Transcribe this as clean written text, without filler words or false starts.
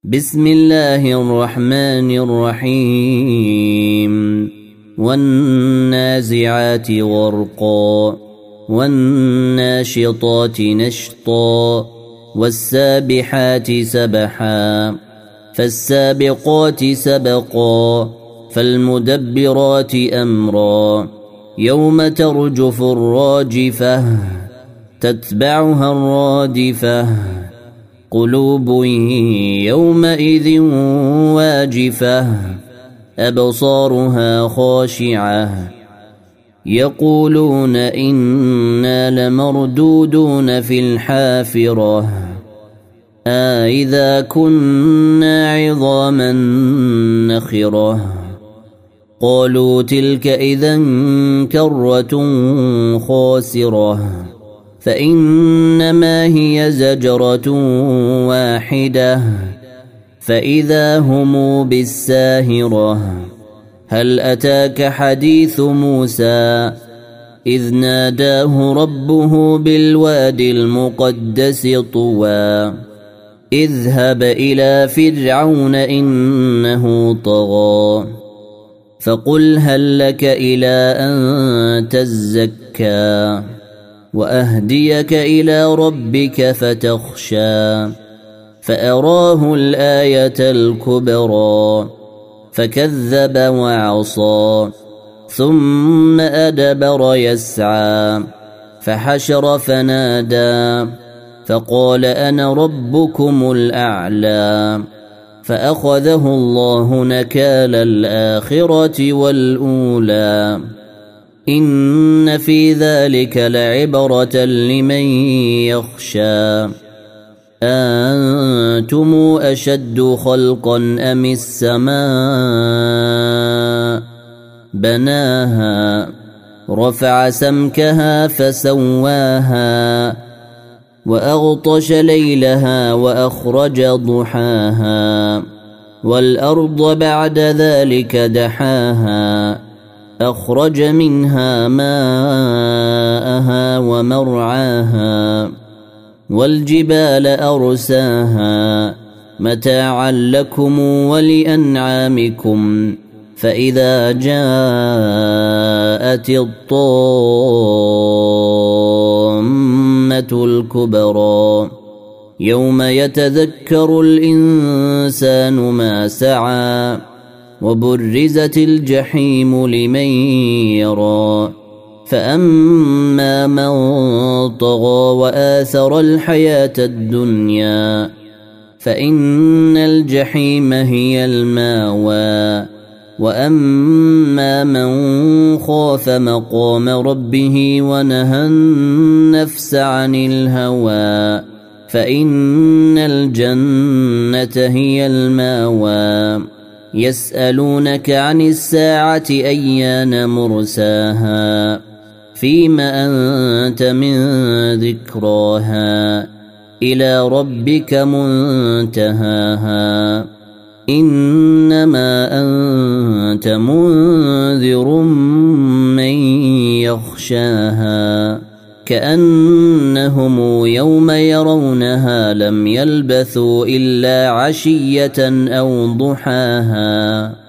بسم الله الرحمن الرحيم والنازعات غرقا والناشطات نشطا والسابحات سبحا فالسابقات سبقا فالمدبرات أمرا يوم ترجف الراجفة تتبعها الرادفة قلوب يومئذ واجفة أبصارها خاشعة يقولون إنا لمردودون في الحافرة أإذا كنا عظاما نخرة قالوا تلك إذا كرة خاسرة فإنما هي زجرة واحدة فإذا هم بالساهرة هل أتاك حديث موسى إذ ناداه ربه بالوادي المقدس طوى اذهب إلى فرعون إنه طغى فقل هل لك إلى أن تزكى وأهديك إلى ربك فتخشى فأراه الآية الكبرى فكذب وعصى ثم أدبر يسعى فحشر فنادى فقال أنا ربكم الأعلى فأخذه الله نكال الآخرة والأولى إن في ذلك لعبرة لمن يخشى أنتم أشد خلقا أم السماء بناها رفع سمكها فسواها وأغطش ليلها وأخرج ضحاها والأرض بعد ذلك دحاها أخرج منها ماءها ومرعاها والجبال أرساها متاعا لكم ولأنعامكم فإذا جاءت الطامة الكبرى يوم يتذكر الإنسان ما سعى وبرزت الجحيم لمن يرى فأما من طغى وآثر الحياة الدنيا فإن الجحيم هي الماوى وأما من خاف مقام ربه ونهى النفس عن الهوى فإن الجنة هي الماوى يسألونك عن الساعة أيان مرساها فيما أنت من ذكراها إلى ربك منتهاها إنما أنت منذر من يخشاها كأنهم يوم يرونها لم يلبثوا إلا عشية أو ضحاها